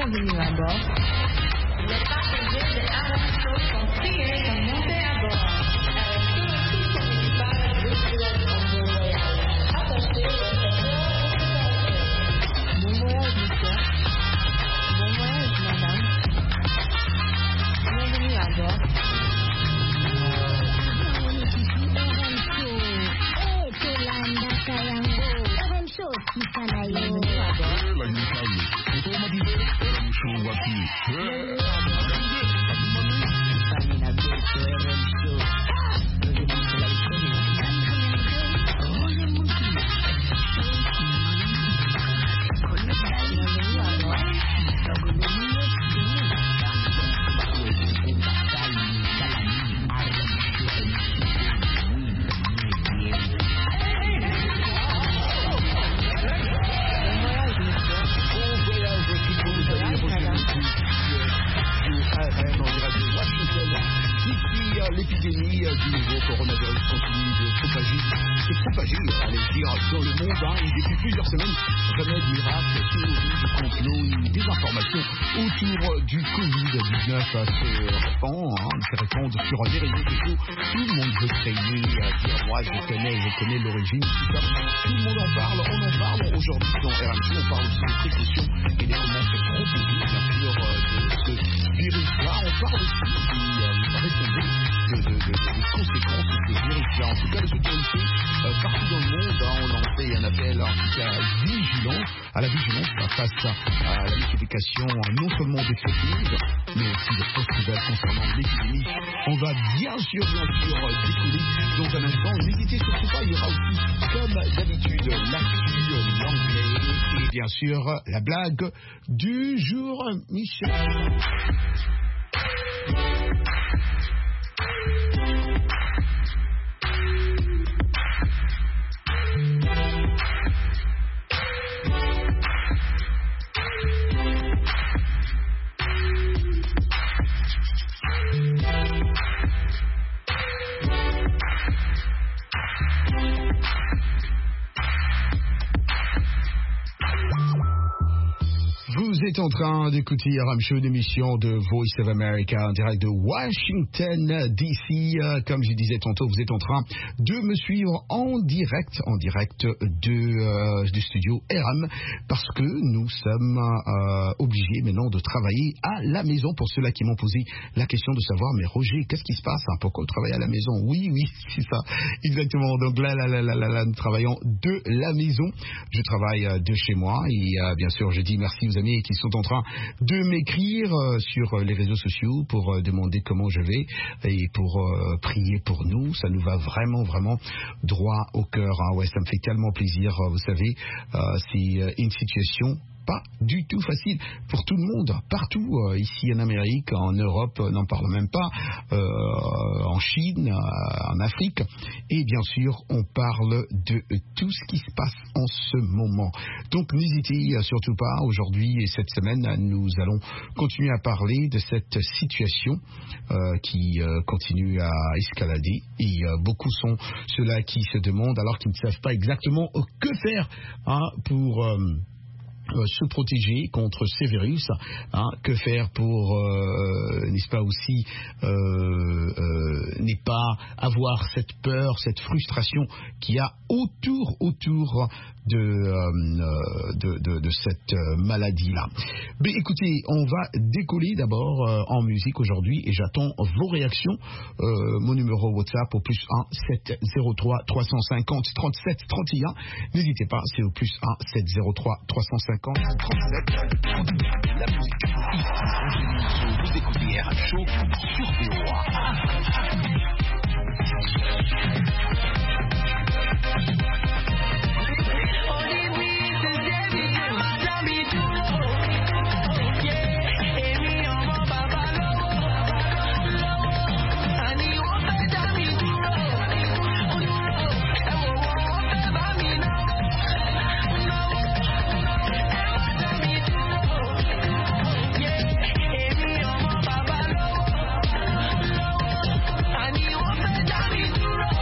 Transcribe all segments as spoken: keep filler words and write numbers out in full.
Bienvenue à bord. Les passagers de R M Show sont priés de monter à bord. Avec tout son équipage de pilotes en bon voyage. Attachez le secteur de Bon voyage, monsieur. Bon voyage, madame. Bienvenue à bord. L'épidémie du nouveau coronavirus continue de propager, se propager, allez dire, dans le monde. Hein, et depuis plusieurs semaines, remèdes, miracles, théories du complot, des informations autour du covid dix-neuf se répand, hein, se répandent sur les réseaux sociaux. Tout le monde veut créer, dire moi je connais, je connais l'origine, tout ça. Tout le monde en parle, on en parle aujourd'hui dans R M C, on parle aussi des précautions et des comment se protéger, bien sûr, de ce virus-là. On parle aussi du répondre de, de, de, des conséquences de ce virus-là. En tout cas, les autorités euh, partout dans le monde hein, ont lancé un appel en tout cas vigilant, à la vigilance face à, à la multiplication non seulement des fake news, mais aussi des fausses nouvelles concernant l'épidémie. On va bien sûr, bien sûr, décoller dans un instant. N'hésitez surtout pas, il y aura aussi, comme d'habitude, l'actu, l'anglais et bien sûr la blague du jour, Michel. Vous êtes en train d'écouter R M Show, une émission de Voice of America en direct de Washington D C. Euh, comme je disais tantôt, vous êtes en train de me suivre en direct, en direct de, euh, du studio R M, parce que nous sommes euh, obligés maintenant de travailler à la maison. Pour ceux-là qui m'ont posé la question de savoir, mais Roger, qu'est-ce qui se passe hein, pourquoi vous travaillez à la maison? Oui, oui, c'est ça, exactement. Donc là, là, là, là, là, là nous travaillons de la maison. Je travaille euh, de chez moi et euh, bien sûr, je dis merci aux amis qui sont en train de m'écrire euh, sur les réseaux sociaux pour euh, demander comment je vais et pour euh, prier pour nous. Ça nous va vraiment, vraiment droit au cœur. Hein. Ouais, ça me fait tellement plaisir. Vous savez, euh, c'est une situation pas du tout facile pour tout le monde, partout, euh, ici en Amérique, en Europe, euh, n'en parle même pas, euh, en Chine, euh, en Afrique, et bien sûr, on parle de tout ce qui se passe en ce moment. Donc, n'hésitez surtout pas, aujourd'hui et cette semaine, nous allons continuer à parler de cette situation euh, qui euh, continue à escalader, et euh, beaucoup sont ceux-là qui se demandent, alors qu'ils ne savent pas exactement que faire hein, pour... Euh, Euh, se protéger contre ces virus, hein, que faire pour, euh, n'est-ce pas aussi, euh, euh, n'est pas avoir cette peur, cette frustration qu'il y a autour, autour de, euh, de, de, de cette maladie-là. Mais écoutez, on va décoller d'abord euh, en musique aujourd'hui et j'attends vos réactions. Euh, mon numéro WhatsApp au plus un sept zéro trois trois cent cinquante trente-sept trente et un. N'hésitez pas, c'est au plus un sept zéro trois trois cent cinquante trente-sept trente et un. La musique ici, vous écoutez R M Show sur V O A. I need one better,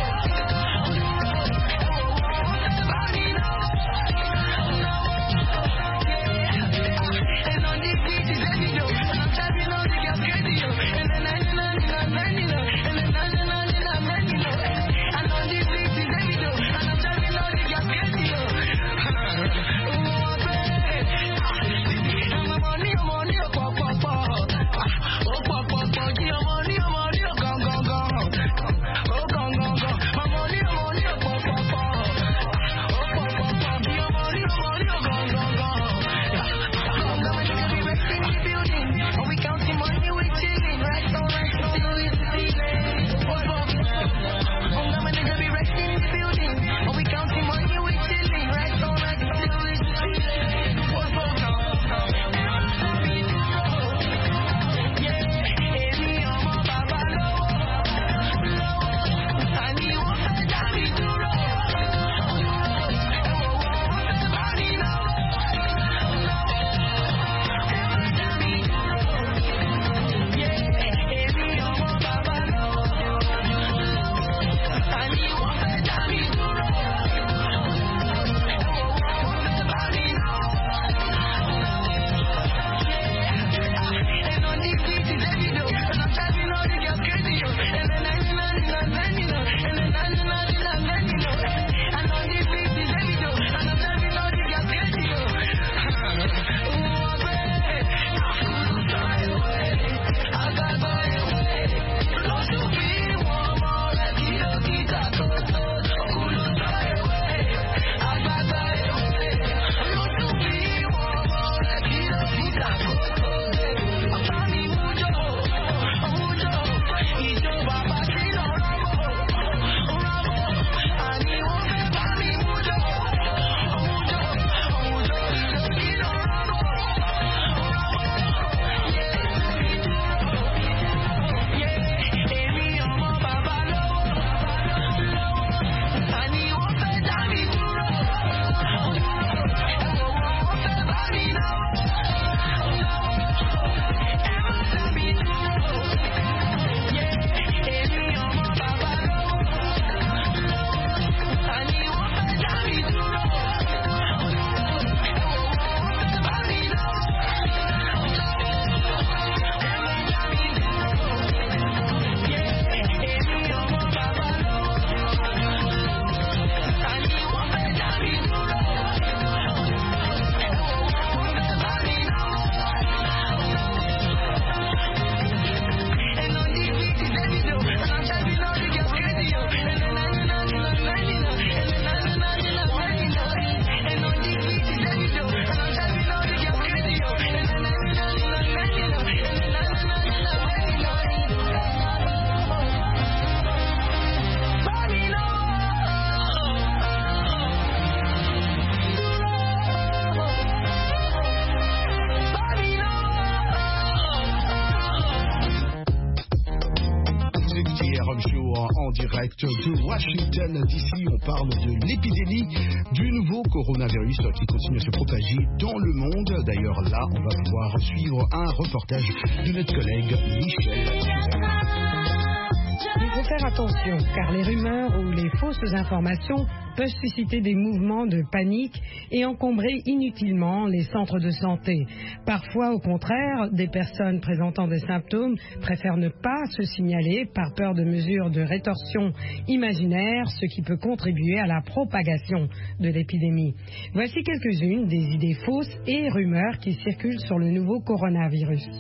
en direct de Washington D C. On parle de l'épidémie du nouveau coronavirus qui continue à se propager dans le monde. D'ailleurs, là, on va pouvoir suivre un reportage de notre collègue Michel. Il faut faire attention, car les rumeurs ou les fausses informations peuvent susciter des mouvements de panique et encombrer inutilement les centres de santé. Parfois, au contraire, des personnes présentant des symptômes préfèrent ne pas se signaler par peur de mesures de rétorsion imaginaires, ce qui peut contribuer à la propagation de l'épidémie. Voici quelques-unes des idées fausses et rumeurs qui circulent sur le nouveau coronavirus.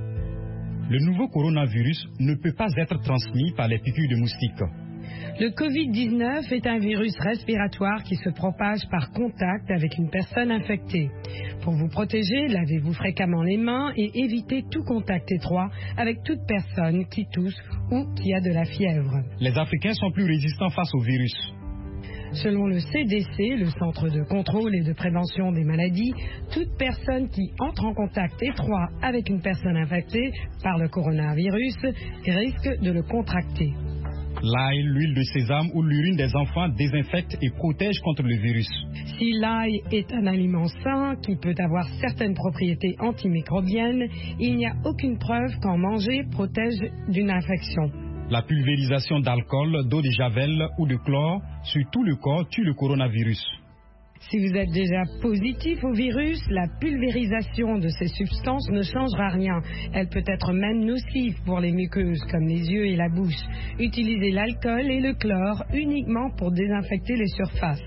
Le nouveau coronavirus ne peut pas être transmis par les piqûres de moustiques. Le covid dix-neuf est un virus respiratoire qui se propage par contact avec une personne infectée. Pour vous protéger, lavez-vous fréquemment les mains et évitez tout contact étroit avec toute personne qui tousse ou qui a de la fièvre. Les Africains sont plus résistants face au virus. Selon le C D C, le Centre de contrôle et de prévention des maladies, toute personne qui entre en contact étroit avec une personne infectée par le coronavirus risque de le contracter. L'ail, l'huile de sésame ou l'urine des enfants désinfectent et protègent contre le virus. Si l'ail est un aliment sain qui peut avoir certaines propriétés antimicrobiennes, il n'y a aucune preuve qu'en manger protège d'une infection. La pulvérisation d'alcool, d'eau de javel ou de chlore sur tout le corps tue le coronavirus. Si vous êtes déjà positif au virus, la pulvérisation de ces substances ne changera rien. Elle peut être même nocive pour les muqueuses comme les yeux et la bouche. Utilisez l'alcool et le chlore uniquement pour désinfecter les surfaces.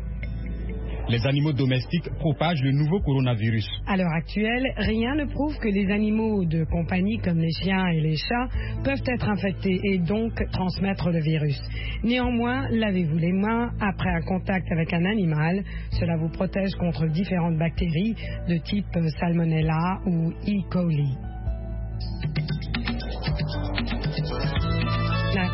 Les animaux domestiques propagent le nouveau coronavirus. À l'heure actuelle, rien ne prouve que les animaux de compagnie comme les chiens et les chats peuvent être infectés et donc transmettre le virus. Néanmoins, lavez-vous les mains après un contact avec un animal. Cela vous protège contre différentes bactéries de type Salmonella ou E. coli. La...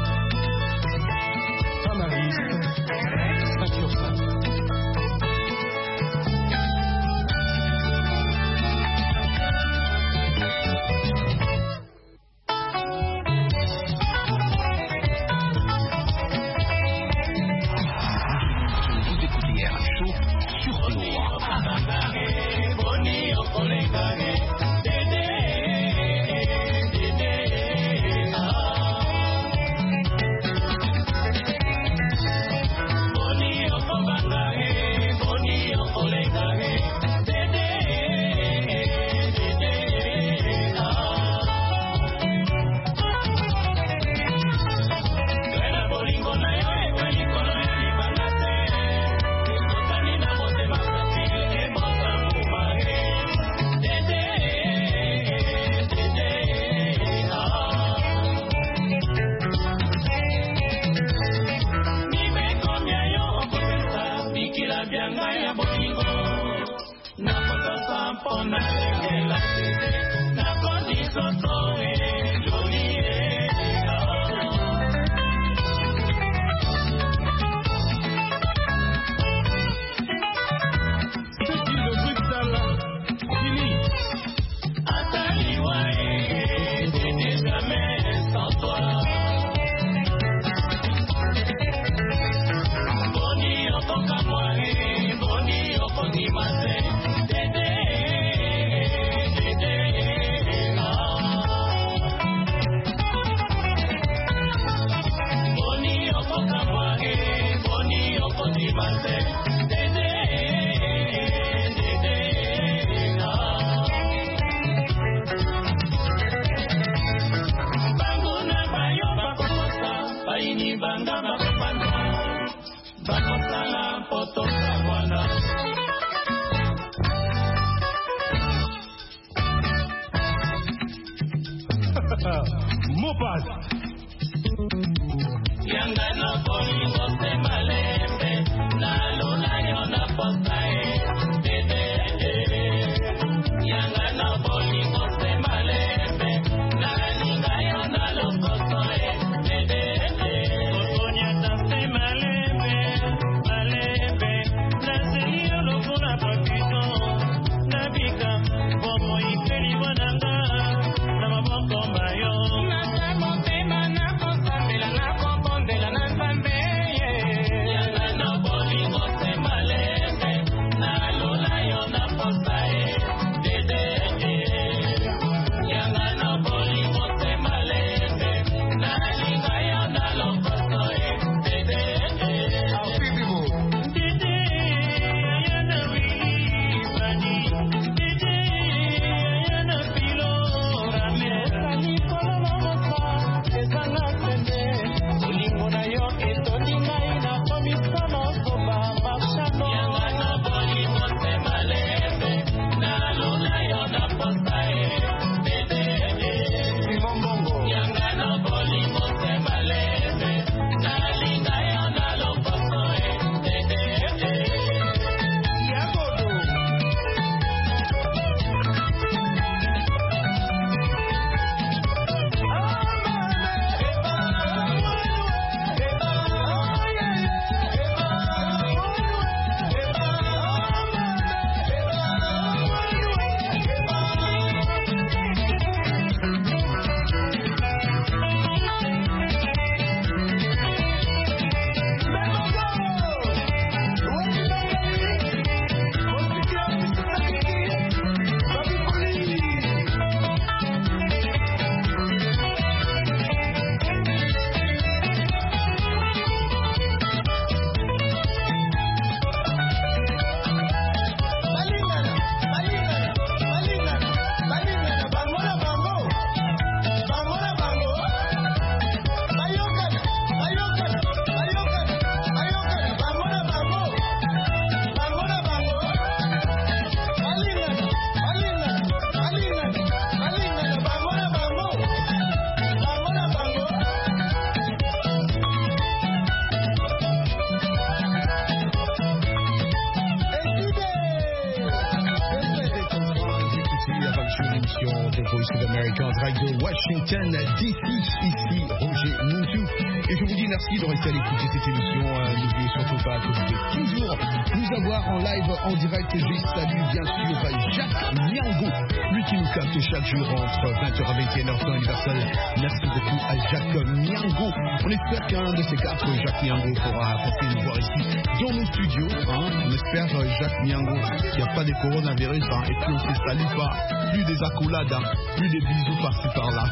de Voice of America en direct de Washington D C. Ici Roger Montou. Et je vous dis merci de rester à l'écoute de cette émission. Euh, N'oubliez surtout pas que vous pouvez toujours nous avoir en live, en direct. Et je salue bien sûr Jacques Miango, lui qui nous capte chaque jour entre vingt heures à vingt et une heures temps universel. Merci beaucoup à Jacques Miango. On espère qu'un de ces quatre, Jacques Miango, pourra passer nous voir ici dans nos studios. Hein. On espère Jacques Miango qu'il n'y a pas de coronavirus. Hein. Et puis on ne se salue pas. Plus des accolades, hein. Plus des bisous par-ci par-là.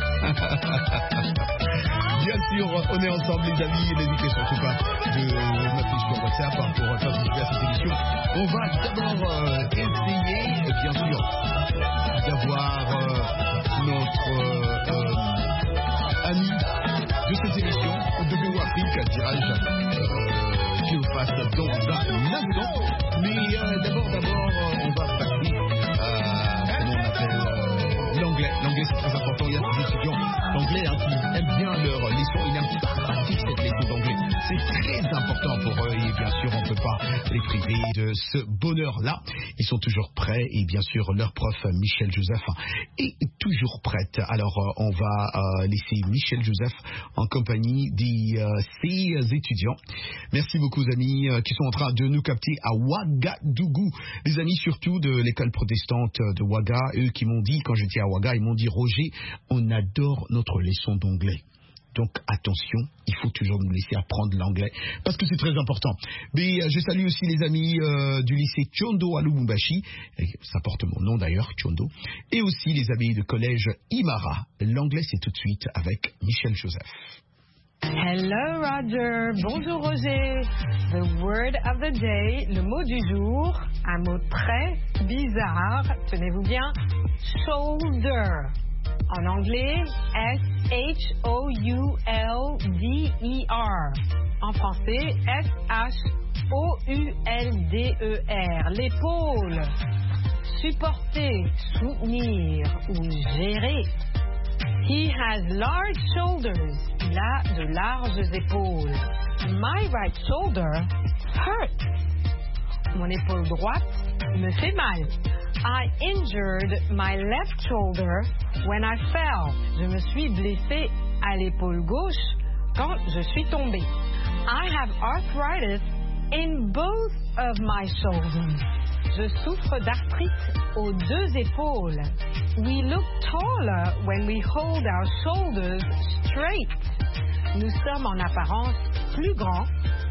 Bien sûr, on est ensemble les amis. N'hésitez surtout pas de m'appeler sur WhatsApp hein, pour participer à cette émission. On va d'abord euh, essayer, bien sûr, d'avoir euh, notre euh, euh, ami de cette émission, de V O Afrique, dirais-je, euh, qui nous passe dans un instant. Mais euh, d'abord, d'abord, euh, on va passer, euh, comment on appelle, euh, l'anglais. L'anglais, c'est très important. Il y a des étudiants d'anglais hein, qui aiment bien leur leçon. Ils n'aiment pas pratique cette leçon d'anglais. C'est très important pour eux et bien sûr, on ne peut pas les priver de ce bonheur-là. Ils sont toujours prêts et bien sûr, leur prof Michel Joseph est toujours prête. Alors, on va euh, laisser Michel Joseph en compagnie de euh, ses étudiants. Merci beaucoup, amis, euh, qui sont en train de nous capter à Ouagadougou. Les amis, surtout de l'école protestante de Ouaga, eux qui m'ont dit, quand j'étais à Ouaga, ils m'ont dit, Roger, on adore notre leçon d'anglais. Donc attention, il faut toujours nous laisser apprendre l'anglais parce que c'est très important. Mais euh, je salue aussi les amis euh, du lycée Tchondo à Lubumbashi, ça porte mon nom d'ailleurs, Tchondo, et aussi les amis du collège Imara. L'anglais c'est tout de suite avec Michel Joseph. Hello Roger, bonjour Roger. The word of the day, le mot du jour, un mot très bizarre, tenez-vous bien, shoulder. En anglais, S H O U L D E R. En français, S H O U L D E R. L'épaule. Supporter, soutenir ou gérer. He has large shoulders. Il a de larges épaules. My right shoulder hurts. Mon épaule droite me fait mal. I injured my left shoulder when I fell. Je me suis blessé à l'épaule gauche quand je suis tombé. I have arthritis in both of my shoulders. Je souffre d'arthrite aux deux épaules. We look taller when we hold our shoulders straight. Nous sommes en apparence plus grands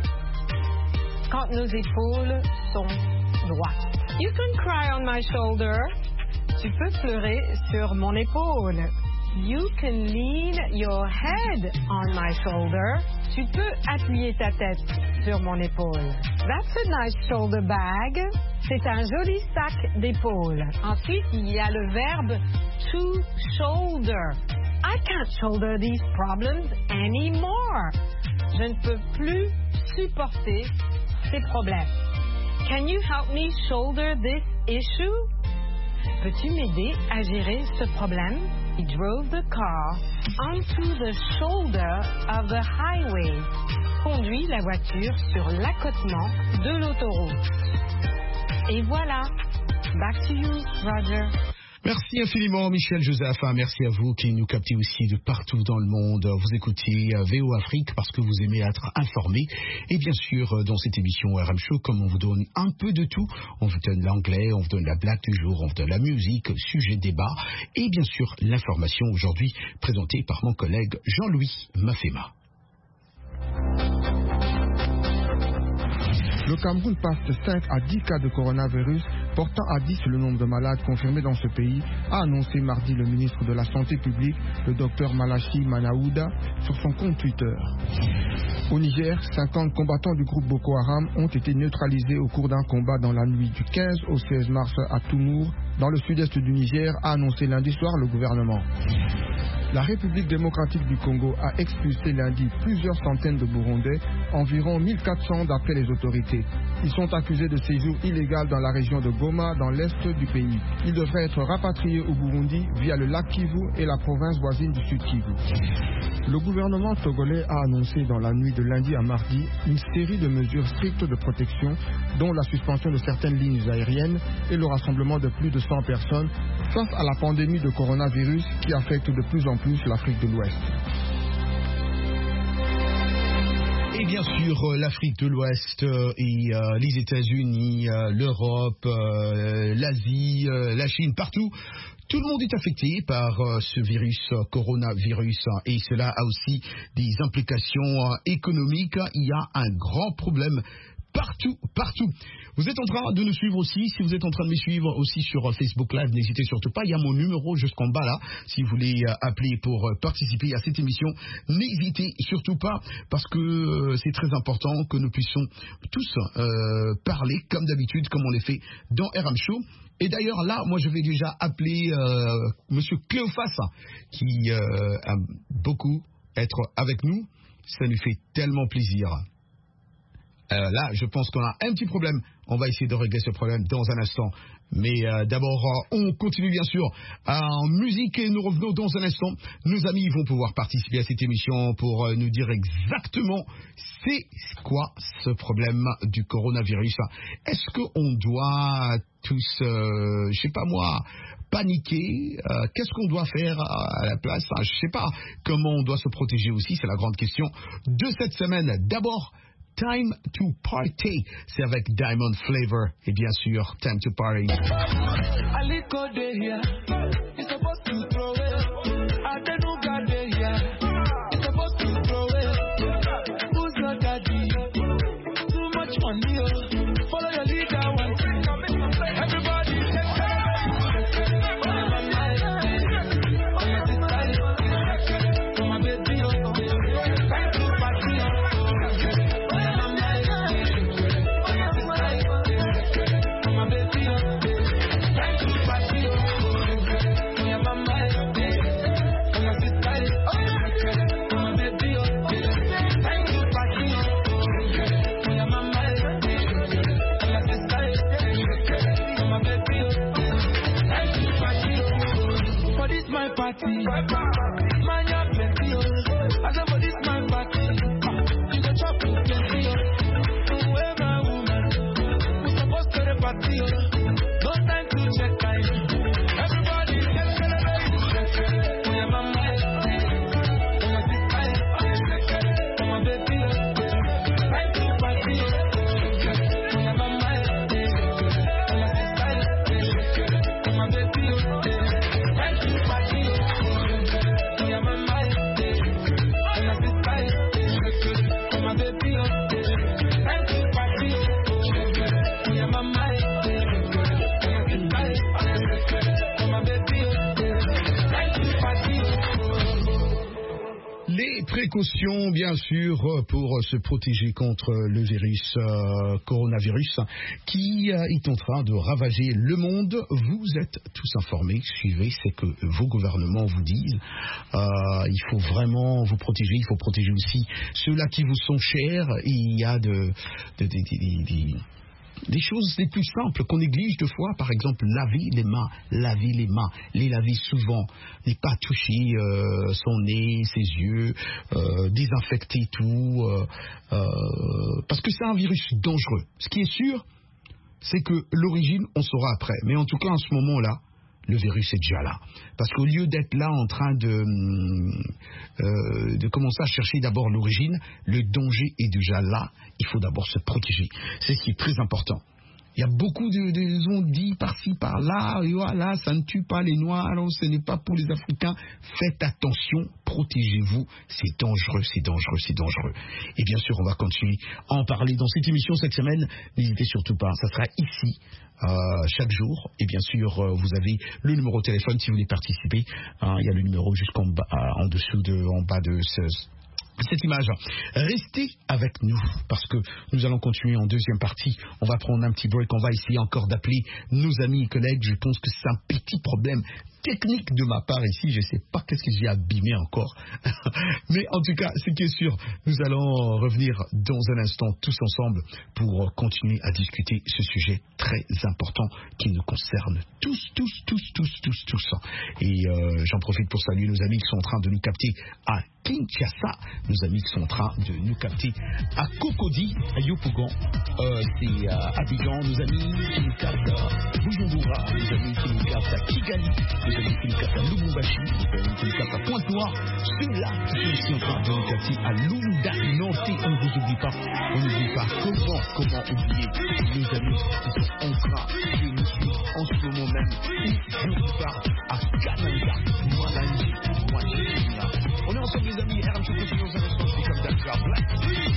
quand nos épaules sont droites. You can cry on my shoulder. Tu peux pleurer sur mon épaule. You can lean your head on my shoulder. Tu peux appuyer ta tête sur mon épaule. That's a nice shoulder bag. C'est un joli sac d'épaule. Ensuite, il y a le verbe to shoulder. I can't shoulder these problems anymore. Je ne peux plus supporter ces problèmes. Can you help me shoulder this issue? Peux-tu m'aider à gérer ce problème? He drove the car onto the shoulder of the highway. Conduit la voiture sur l'accotement de l'autoroute. Et voilà. Back to you, Roger. Merci infiniment Michel Joseph, merci à vous qui nous captez aussi de partout dans le monde. Vous écoutez V O Afrique parce que vous aimez être informés. Et bien sûr, dans cette émission R M Show, comme on vous donne un peu de tout, on vous donne l'anglais, on vous donne la blague du jour, on vous donne la musique, sujet de débat et bien sûr l'information aujourd'hui présentée par mon collègue Jean-Louis Mafema. Le Cameroun passe de cinq à dix cas de coronavirus, portant à dix le nombre de malades confirmés dans ce pays, a annoncé mardi le ministre de la Santé publique, le docteur Malachi Manaouda, sur son compte Twitter. Au Niger, cinquante combattants du groupe Boko Haram ont été neutralisés au cours d'un combat dans la nuit du quinze au seize mars à Toumour, dans le sud-est du Niger, a annoncé lundi soir le gouvernement. La République démocratique du Congo a expulsé lundi plusieurs centaines de Burundais, environ mille quatre cents d'après les autorités. Ils sont accusés de séjour illégal dans la région de Goma, dans l'est du pays. Ils devraient être rapatriés au Burundi via le lac Kivu et la province voisine du Sud Kivu. Le gouvernement togolais a annoncé dans la nuit de lundi à mardi une série de mesures strictes de protection, dont la suspension de certaines lignes aériennes et le rassemblement de plus de cent personnes face à la pandémie de coronavirus qui affecte de plus en plus l'Afrique de l'Ouest. Et bien sûr, l'Afrique de l'Ouest euh, et euh, les États-Unis, euh, l'Europe, euh, l'Asie, euh, la Chine, partout. Tout le monde est affecté par euh, ce virus, euh, coronavirus, hein, et cela a aussi des implications euh, économiques. Il y a un grand problème partout, partout. Vous êtes en train de nous suivre aussi. Si vous êtes en train de me suivre aussi sur Facebook Live, n'hésitez surtout pas. Il y a mon numéro jusqu'en bas là. Si vous voulez euh, appeler pour euh, participer à cette émission, n'hésitez surtout pas parce que euh, c'est très important que nous puissions tous euh, parler comme d'habitude, comme on les fait dans R M Show. Et d'ailleurs là, moi je vais déjà appeler euh, Monsieur Cléophas qui euh, aime beaucoup être avec nous. Ça nous fait tellement plaisir. Euh, là, je pense qu'on a un petit problème. On va essayer de régler ce problème dans un instant. Mais euh, d'abord, euh, on continue bien sûr en musique et nous revenons dans un instant. Nos amis vont pouvoir participer à cette émission pour euh, nous dire exactement c'est quoi ce problème du coronavirus. Est-ce qu'on doit tous, euh, je sais pas moi, paniquer, euh, qu'est-ce qu'on doit faire à la place, enfin, je sais pas comment on doit se protéger aussi, c'est la grande question de cette semaine. D'abord, Time to Party, c'est avec Diamond Flavor et bien sûr Time to Party. Précautions, bien sûr, pour se protéger contre le virus euh, coronavirus qui euh, est en train de ravager le monde. Vous êtes tous informés, suivez ce que vos gouvernements vous disent. Euh, il faut vraiment vous protéger, il faut protéger aussi ceux-là qui vous sont chers. Et il y a de... de, de, de, de, de des choses les plus simples qu'on néglige deux fois, par exemple laver les mains, laver les mains, les laver souvent, ne pas toucher euh, son nez, ses yeux, euh, désinfecter tout, euh, euh, parce que c'est un virus dangereux. Ce qui est sûr, c'est que l'origine, on saura après, mais en tout cas, en ce moment-là, le virus est déjà là. Parce qu'au lieu d'être là en train de, euh, de commencer à chercher d'abord l'origine, le danger est déjà là. Il faut d'abord se protéger. C'est ce qui est très important. Il y a beaucoup de, de ont dit par-ci, par-là, et voilà, ça ne tue pas les Noirs, non, ce n'est pas pour les Africains. Faites attention, protégez-vous, c'est dangereux, c'est dangereux, c'est dangereux. Et bien sûr, on va continuer à en parler dans cette émission cette semaine. N'hésitez surtout pas, ça sera ici. Euh, chaque jour, et bien sûr euh, vous avez le numéro de téléphone si vous voulez participer, hein, il y a le numéro jusqu'en bas, euh, en dessous de, en bas de ce, cette image. Restez avec nous parce que nous allons continuer en deuxième partie. On va prendre un petit break, on va essayer encore d'appeler nos amis et collègues. Je pense que c'est un petit problème technique de ma part ici, je ne sais pas qu'est-ce que j'ai abîmé encore. Mais en tout cas, ce qui est sûr, nous allons revenir dans un instant tous ensemble pour continuer à discuter ce sujet très important qui nous concerne tous, tous, tous, tous, tous, tous. Et euh, j'en profite pour saluer nos amis qui sont en train de nous capter à Kinshasa, nos amis qui sont en train de nous capter à Cocody, à Yopougon, euh, c'est à Abidjan, nos amis qui nous captent à Bujumbura, nos amis qui nous captent à Kigali, nos amis qui nous captent à Lubumbashi, nos amis qui nous captent à Pointe-Noire, ceux-là qui sont aussi en train de nous capter à Lunda Norte, on ne vous oublie pas, on n'oublie pas comment, comment oublier nos amis qui sont en train de nous suivre en ce moment même, je vous parle à Kananga, Mwalanji, Mwalanji, on est ensemble les amis, R M Show continue dans un instant, c'est comme Dakar Black.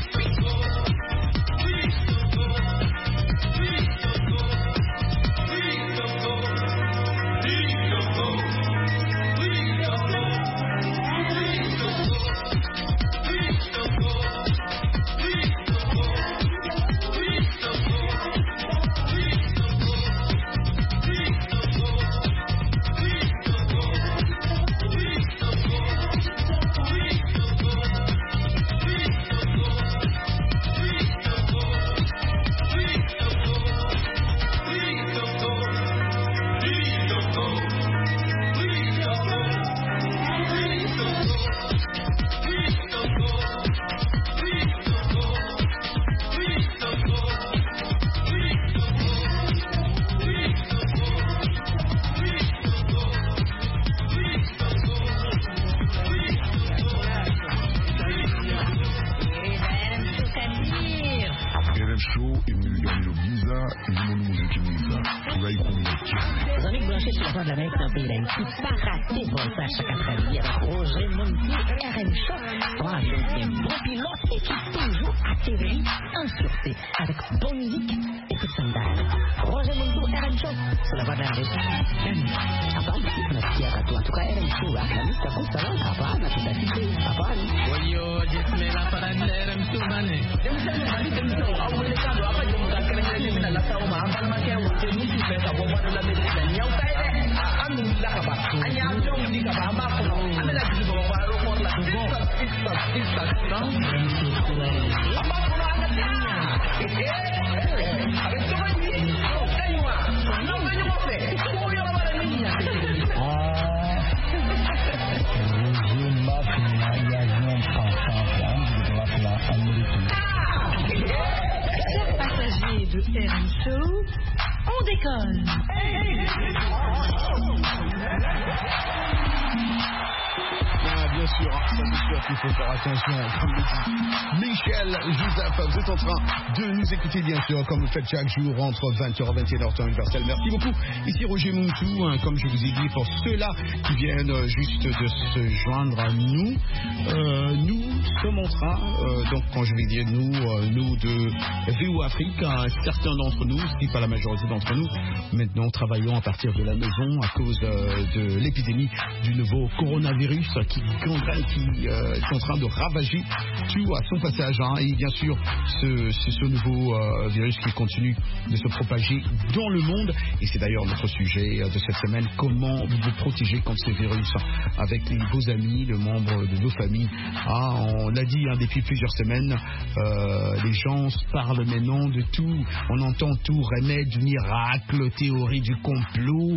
Bien sûr, comme vous faites chaque jour entre vingt heures et vingt et une heures temps universel. Merci beaucoup. Ici Roger Muntou, hein, comme je vous ai dit, pour ceux-là qui viennent juste de se joindre à nous, euh, nous sommes en train, euh, donc quand je vais dire nous, euh, nous de V O Afrique, hein, certains d'entre nous, si pas la majorité d'entre nous, maintenant travaillons à partir de la maison à cause euh, de l'épidémie du nouveau coronavirus qui, qui euh, est en train de ravager tout à son passage. Hein, et bien sûr, ce, ce, ce nouveau euh, virus qui continue de se propager dans le monde. Et c'est d'ailleurs notre sujet de cette semaine, comment vous vous protéger contre ces virus avec les, vos amis, les membres de vos familles. Ah, on l'a dit hein, depuis plusieurs semaines, euh, les gens parlent maintenant de tout. On entend tout, remède, miracle, théorie du complot,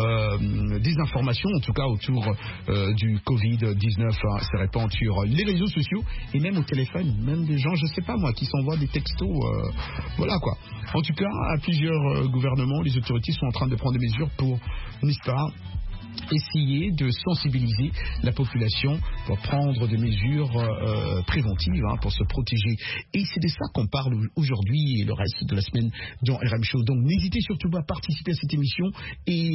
euh, des informations en tout cas autour euh, du covid dix-neuf hein, se répand sur les réseaux sociaux et même au téléphone, même des gens, je sais pas moi, qui s'envoient des textos, euh, voilà quoi. En tout cas, à plusieurs euh, gouvernements, les autorités sont en train de prendre des mesures pour, n'est-ce pas, essayer de sensibiliser la population pour prendre des mesures euh, préventives hein, pour se protéger. Et c'est de ça qu'on parle aujourd'hui et le reste de la semaine dans R M Show. Donc n'hésitez surtout pas à participer à cette émission et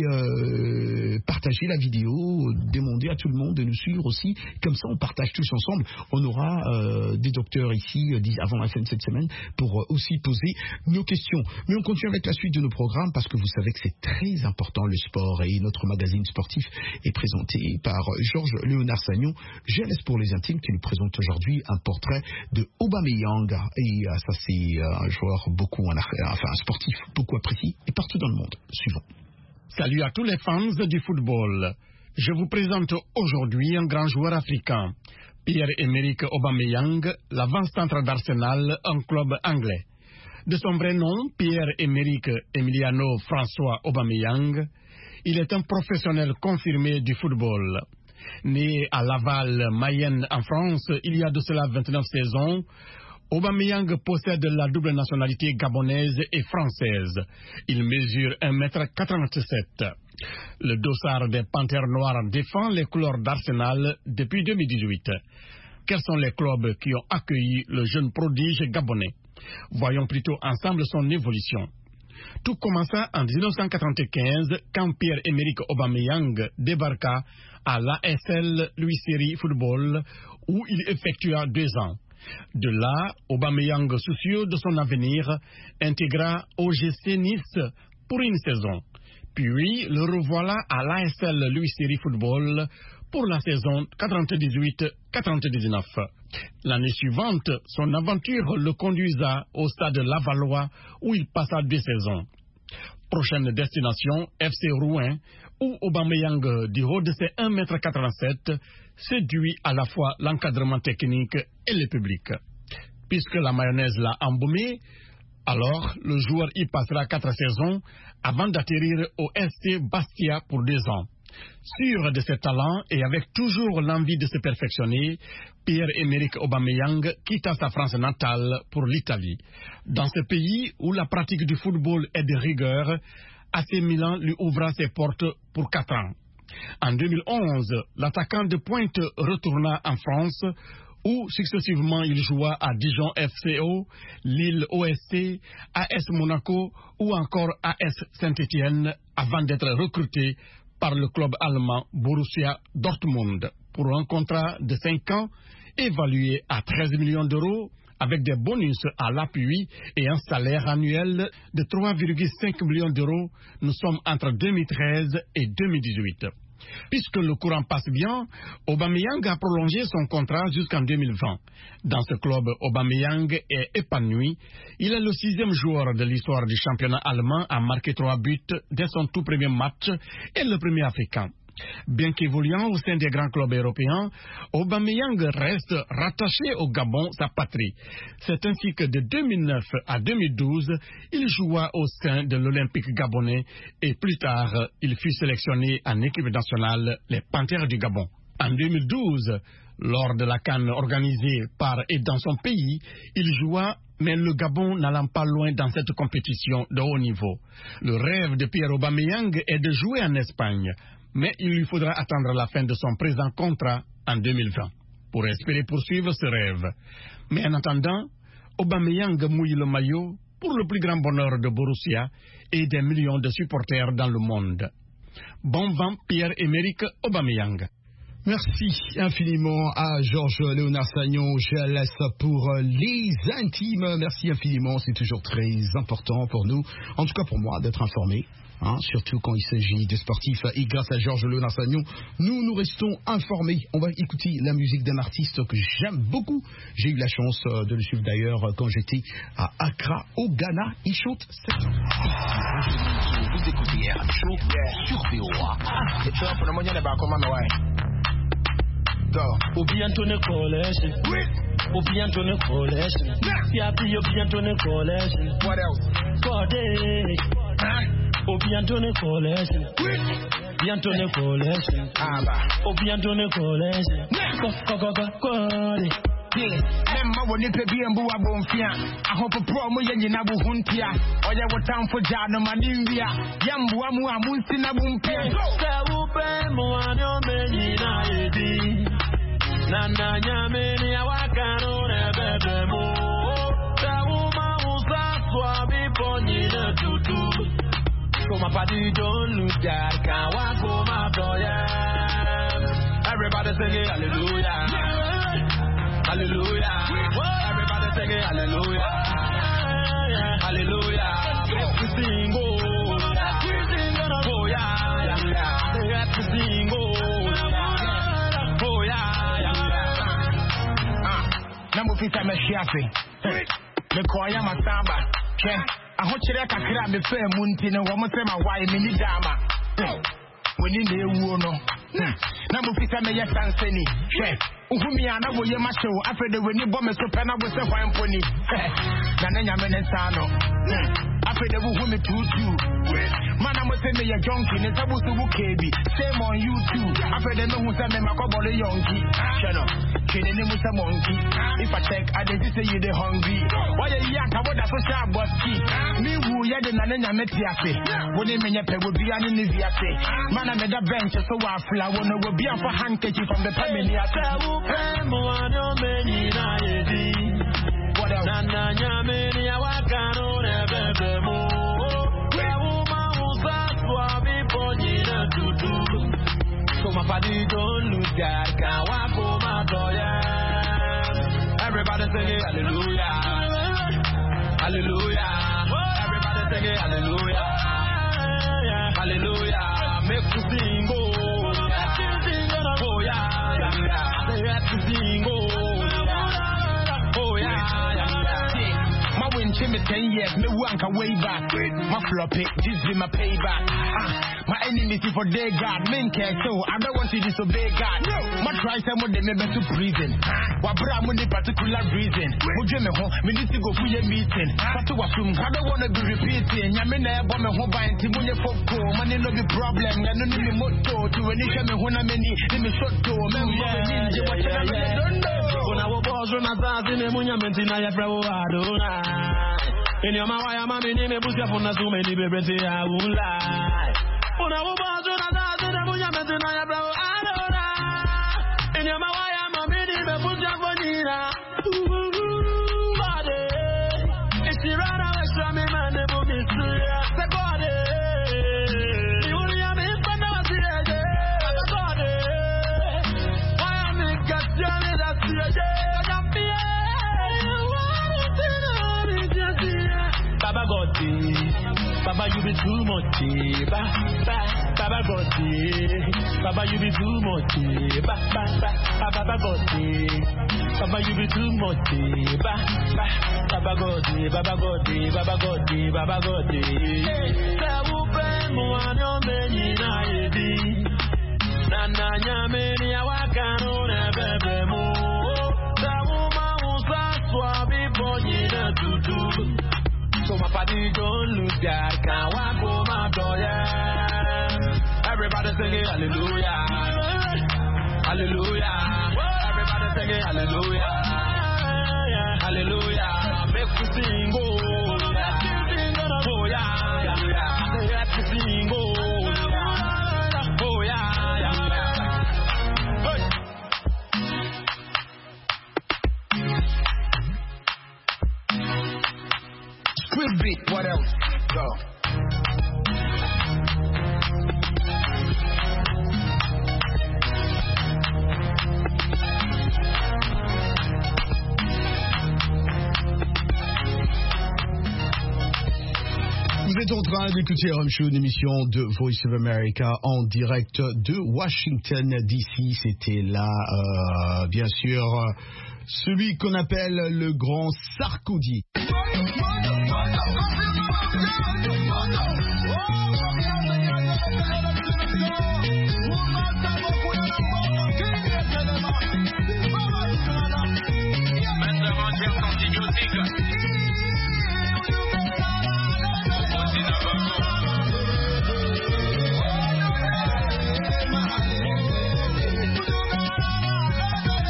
euh, partager la vidéo, demander à tout le monde de nous suivre aussi. Comme ça, on partage tous ensemble. On aura euh, des docteurs ici euh, avant la fin de cette semaine pour euh, aussi poser nos questions. Mais on continue avec la suite de nos programmes parce que vous savez que c'est très important le sport et notre magazine sportif est présenté par Georges Léonard Sagnon, G L S pour les intimes, qui nous présente aujourd'hui un portrait de Aubameyang. Et euh, ça, c'est euh, un joueur beaucoup, enfin un sportif beaucoup apprécié et partout dans le monde. Suivant. Salut à tous les fans du football. Je vous présente aujourd'hui un grand joueur africain, Pierre-Emerick Aubameyang, l'avant-centre d'Arsenal, un club anglais. De son vrai nom, Pierre-Emerick Emiliano François Aubameyang, il est un professionnel confirmé du football. Né à Laval, Mayenne, en France, il y a de cela vingt-neuf saisons, Aubameyang possède la double nationalité gabonaise et française. Il mesure un mètre quatre-vingt-sept. Le dossard des Panthères Noires défend les couleurs d'Arsenal depuis deux mille dix-huit. Quels sont les clubs qui ont accueilli le jeune prodige gabonais? Voyons plutôt ensemble son évolution. Tout commença en mille neuf cent quatre-vingt-quinze quand Pierre-Emerick Aubameyang débarqua à l'A S L Louis Séry Football où il effectua deux ans. De là, Aubameyang, soucieux de son avenir, intégra O G C Nice pour une saison. Puis le revoilà à l'A S L Louis Séry Football pour la saison quatre-vingt-dix-huit quatre-vingt-dix-neuf. L'année suivante, son aventure le conduisa au stade Lavallois où il passa deux saisons. Prochaine destination, F C Rouen, où Aubameyang, du haut de ses un mètre quatre-vingt-sept, séduit à la fois l'encadrement technique et le public. Puisque la mayonnaise l'a embaumé, alors le joueur y passera quatre saisons avant d'atterrir au S C Bastia pour deux ans. Sûr de ses talents et avec toujours l'envie de se perfectionner, Pierre-Emerick Aubameyang quitta sa France natale pour l'Italie. Dans ce pays où la pratique du football est de rigueur, A C Milan lui ouvra ses portes pour quatre ans. En deux mille onze, l'attaquant de pointe retourna en France où successivement il joua à Dijon F C O, Lille O S C, A S Monaco ou encore A S Saint-Étienne avant d'être recruté par le club allemand Borussia Dortmund pour un contrat de cinq ans évalué à treize millions d'euros avec des bonus à l'appui et un salaire annuel de trois virgule cinq millions d'euros. Nous sommes entre deux mille treize et deux mille dix-huit. Puisque le courant passe bien, Aubameyang a prolongé son contrat jusqu'en deux mille vingt. Dans ce club, Aubameyang est épanoui. Il est le sixième joueur de l'histoire du championnat allemand à marquer trois buts dès son tout premier match et le premier africain. Bien qu'évoluant au sein des grands clubs européens, Aubameyang reste rattaché au Gabon, sa patrie. C'est ainsi que de deux mille neuf à deux mille douze, il joua au sein de l'Olympique gabonais et plus tard, il fut sélectionné en équipe nationale, les Panthères du Gabon. En deux mille douze, lors de la CAN organisée par et dans son pays, il joua, mais le Gabon n'allant pas loin dans cette compétition de haut niveau. Le rêve de Pierre Aubameyang est de jouer en Espagne. Mais il lui faudra attendre la fin de son présent contrat en deux mille vingt pour espérer poursuivre ce rêve. Mais en attendant, Aubameyang mouille le maillot pour le plus grand bonheur de Borussia et des millions de supporters dans le monde. Bon vent, Pierre-Emerick Aubameyang. Merci infiniment à Georges Léonard Sagnon. Je laisse pour les intimes. Merci infiniment, c'est toujours très important pour nous, en tout cas pour moi, d'être informé. Hein, surtout quand il s'agit de sportifs. Et grâce à Georges Léonard Sagnon, nous nous restons informés. On va écouter la musique d'un artiste que j'aime beaucoup. J'ai eu la chance de le suivre d'ailleurs quand j'étais à Accra, au Ghana. Il chante cette chanson. Vous écoutez R Show sur V O A. C'est toi pour le moyen de comment Obi Anthony Collection. Obi Anthony Collection. Yapi Obi Anthony Collection. What else? Code. Obi Anthony Collection. Obi Anthony Collection. Obi Anthony Collection. Go go go go. Yeah, member when you pay and boo a bonfia. I hope a promo yen in Abu Huntia. Or you were town for Jano Manivia. Yambu Amu Amusina Bumpia. Saupe Moano Menina Edi. Nana Yamini Awakano Nebemo. Sauma Usa Swabi Ponina Tutu. So my party don't lose that. Can't walk home after ya. Everybody sing hallelujah. Hallelujah. Everybody sing it, hallelujah. Hallelujah. We sing, oh, we sing, oh, yeah, yeah. We sing, oh, oh, yeah, yeah. Ah, number fifty, me shafi. Me koya masamba. Ken, I hope you like a crab. Me fair munti no woman say my wife me ni dama. When in the wono. Namufika me ya sanseni. Uhumi ana wo ye macho afede weni bomb so pena wo se hwan poni. Na nanya me nsano. Afede wo humi tutu. Mana mo se me ya junkie ne sabu su wo kebi. Same on YouTube. Afede no hu se me makobole yonki. Cheno. Kene ne mu se monkey. If I check I dey say you dey hungry. Why you yank about that social bossy. Me wu ya de na nanya me tiafe. Wo ne me nya pe wo bia ne ni viate. Mana me da bench so wa fla wo no wo bia for handkerchief from the family after. What else? So my body don't lose God, can't walk home my door. Everybody sing it, hallelujah, hallelujah. Everybody sing it, hallelujah, hallelujah. Make you sing, oh, oh yeah, yeah. They have to sing, oh, oh yeah, yeah. My win me ten years, me wank way back. My flop it, this be my payback. Ah. My enemies for their God, men care so I don't want to disobey God. My try some of them to prison. What brought me particular reason? Would you know me need to go for your meeting? But to assume I don't want to be repeating. I mean, I bought my home by Timunia Foko. Money no be problem. I don't need me motto to any shame when I'm in the me short door. Man, when I was born, I was in the Munya Mentina, I don't in your Maya, my name is Busia for so many babies. I won't lie. When I was born, I was in the Munya Mentina, I don't lie. In your Maya, my name is Busia for Nina. Body. If she ran away from me, man, they will be serious. The body. You will have me from the body. The body. Why am I got Johnny? That's the Baba Gotti, Baba you be too much, ba ba. Baba Gotti, Baba you be too much, ba ba ba. Baba Gotti, Baba you be too much, ba ba. Baba Gotti, Baba Gotti, Baba Gotti, Baba Gotti. Sabu pe mo anyo meni na ebi, na na nyameni awakano na bebe mo. Sabu ma usa swabi bonyi na tutu. So my body don't lose God, can't walk home my door, yeah. Everybody sing it, hallelujah, hallelujah. Everybody sing it, hallelujah, hallelujah. Make you sing, oh, yeah, oh yeah, yeah. They have to sing, oh, oh yeah, yeah. Hey. Squid beat, what else? Go. Vous êtes en train d'écouter Rum Show, une émission de Voice of America en direct de Washington D C. C'était là, euh, bien sûr, celui qu'on appelle le grand Sarkozy.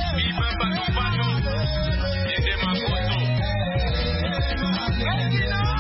Hey, you know.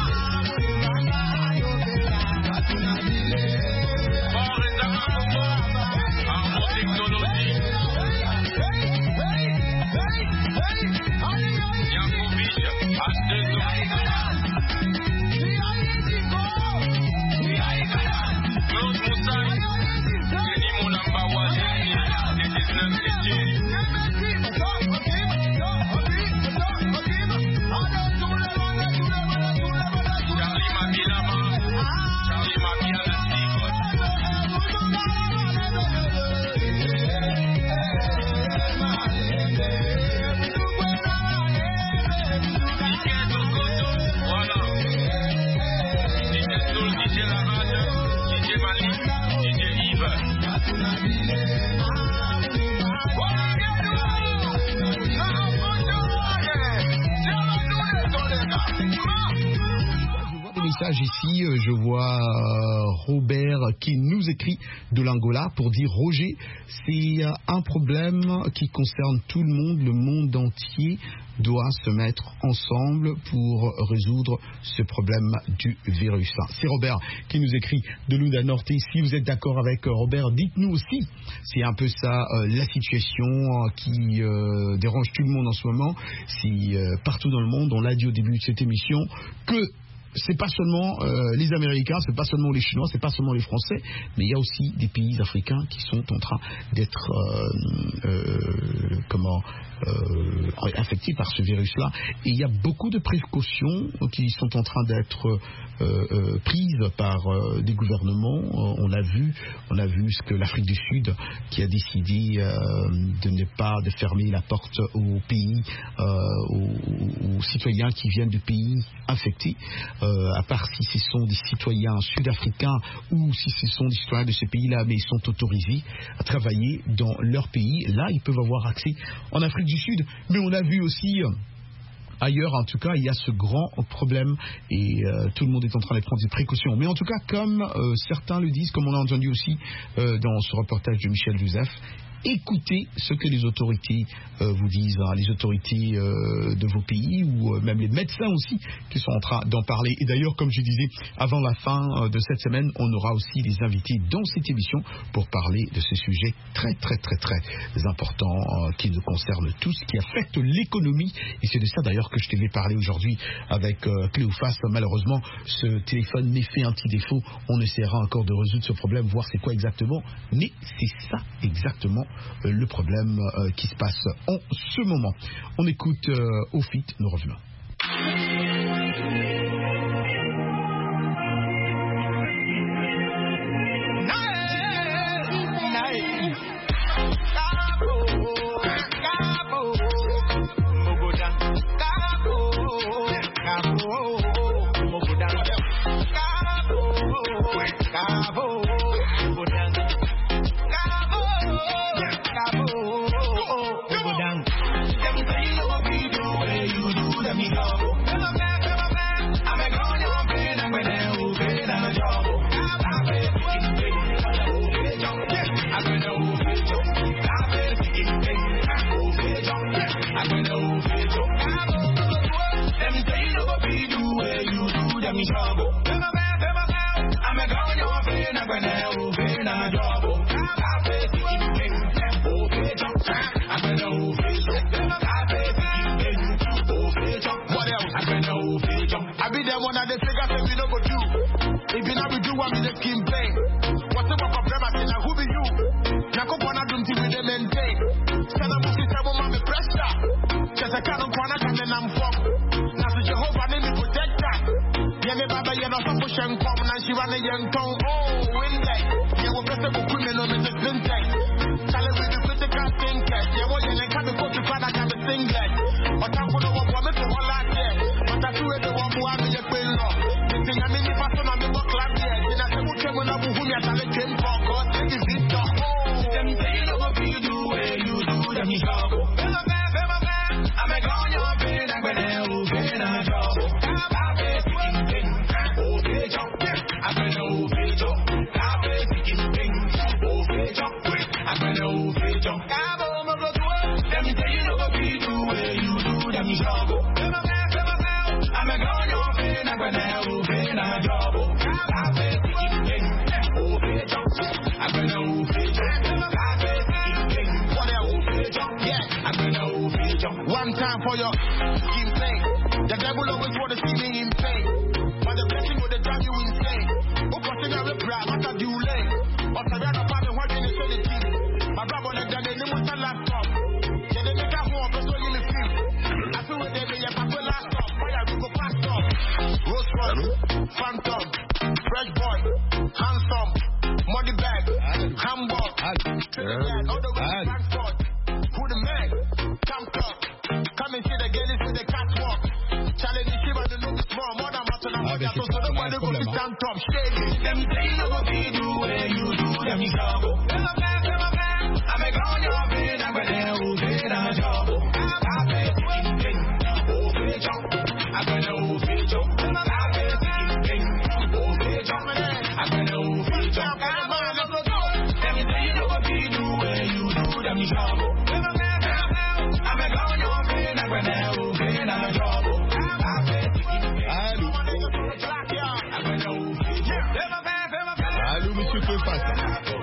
messages ici. Je vois Robert qui nous écrit de l'Angola pour dire Roger, c'est un problème qui concerne tout le monde, le monde entier doit se mettre ensemble pour résoudre ce problème du virus. C'est Robert qui nous écrit de Lunda Norte. Si vous êtes d'accord avec Robert, dites-nous aussi. C'est un peu ça euh, la situation euh, qui euh, dérange tout le monde en ce moment. C'est euh, partout dans le monde, on l'a dit au début de cette émission, que c'est pas seulement euh, les Américains, c'est pas seulement les Chinois, c'est pas seulement les Français, mais il y a aussi des pays africains qui sont en train d'être euh, euh, comment euh, infectés par ce virus-là. Et il y a beaucoup de précautions qui sont en train d'être euh, euh, prises par euh, des gouvernements. On l'a vu, on a vu ce que l'Afrique du Sud qui a décidé euh, de ne pas de fermer la porte aux pays, euh, aux, aux citoyens qui viennent de pays infectés. Euh, à part si ce sont des citoyens sud-africains ou si ce sont des citoyens de ces pays-là, mais ils sont autorisés à travailler dans leur pays. Là, ils peuvent avoir accès en Afrique du Sud. Mais on a vu aussi euh, ailleurs, en tout cas, il y a ce grand problème et euh, tout le monde est en train de prendre des précautions. Mais en tout cas, comme euh, certains le disent, comme on l'a entendu aussi euh, dans ce reportage de Michel Joseph, écoutez ce que les autorités euh, vous disent, hein, les autorités euh, de vos pays ou euh, même les médecins aussi qui sont en train d'en parler. Et d'ailleurs, comme je disais, avant la fin euh, de cette semaine, on aura aussi des invités dans cette émission pour parler de ce sujet très très très très important euh, qui nous concerne tous, qui affecte l'économie. Et c'est de ça d'ailleurs que je devais parler aujourd'hui avec euh, Cléophas. Malheureusement, ce téléphone m'est fait un petit défaut. On essaiera encore de résoudre ce problème, voir c'est quoi exactement. Mais c'est ça exactement le problème euh, qui se passe en ce moment. On écoute euh, Ofit, nous revenons.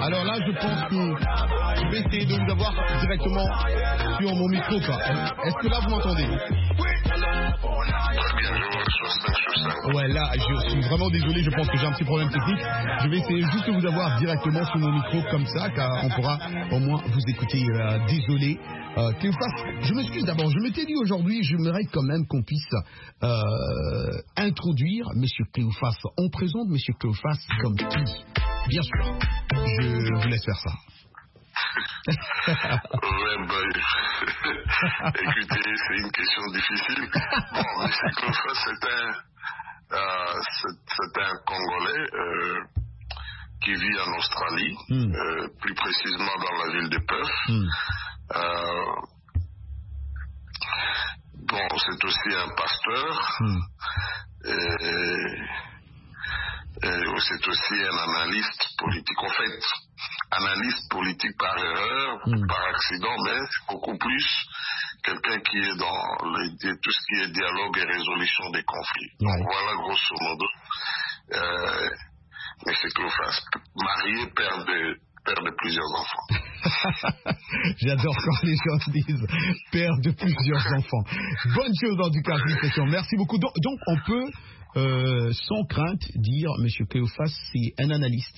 Alors là, je pense que je vais essayer de vous avoir directement sur mon micro. Quoi. Est-ce que là, vous m'entendez? Ouais, là, je suis vraiment désolé, je pense que j'ai un petit problème technique. Je vais essayer juste de vous avoir directement sur mon micro comme ça, car on pourra au moins vous écouter. Euh, désolé. Euh, Cléophas, je m'excuse d'abord. Je m'étais dit aujourd'hui, j'aimerais quand même qu'on puisse euh, introduire Monsieur Cléophas. On présente Monsieur Cléophas comme qui? Bien sûr. Je vous laisse faire ça. Ouais, bah, écoutez, c'est une question difficile. Bon, M. Cléophas, c'est un, euh, c'est, c'est un Congolais euh, qui vit en Australie, mm. euh, plus précisément dans la ville de Perth. Mm. Euh, bon, c'est aussi un pasteur. Mm. Et, et c'est aussi un analyste politique. En fait, analyste politique par erreur, mmh. par accident, mais c'est beaucoup plus quelqu'un qui est dans les, tout ce qui est dialogue et résolution des conflits. Ouais. Donc voilà, grosso modo, euh, M. Cléophas, marié, père de, père de plusieurs enfants. J'adore quand les gens disent père de plusieurs enfants. Bonne chose en tout cas, félicitations. Merci beaucoup. Donc, donc on peut, euh, sans crainte, dire M. Cléophas, c'est un analyste.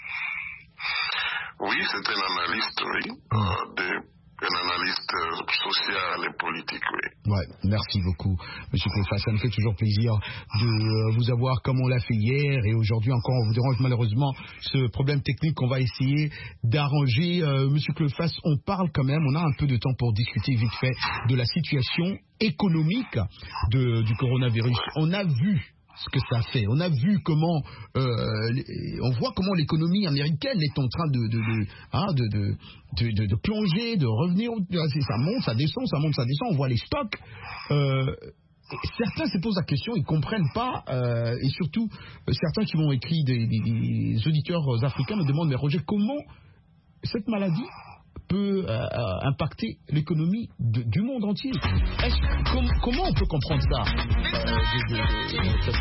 Oui, c'est un analyste, oui, euh, de, un analyste euh, social et politique, oui. Ouais, merci beaucoup, Monsieur Cléophas. Ça me fait toujours plaisir de euh, vous avoir comme on l'a fait hier et aujourd'hui encore. On vous dérange malheureusement ce problème technique qu'on va essayer d'arranger. Euh, Monsieur Cléophas, on parle quand même, on a un peu de temps pour discuter vite fait de la situation économique de, du coronavirus. On a vu ce que ça fait. On a vu comment, euh, on voit comment l'économie américaine est en train de de de, hein, de, de, de, de, de plonger, de revenir. Ça monte, ça descend, ça monte, ça descend. On voit les stocks. Euh, certains se posent la question, ils comprennent pas, euh, et surtout certains qui m'ont écrit, des, des, des auditeurs africains me demandent, mais Roger, comment cette maladie peut euh, impacter l'économie de, du monde entier. Est-ce, com, comment on peut comprendre ça euh, de, de, de, de, de...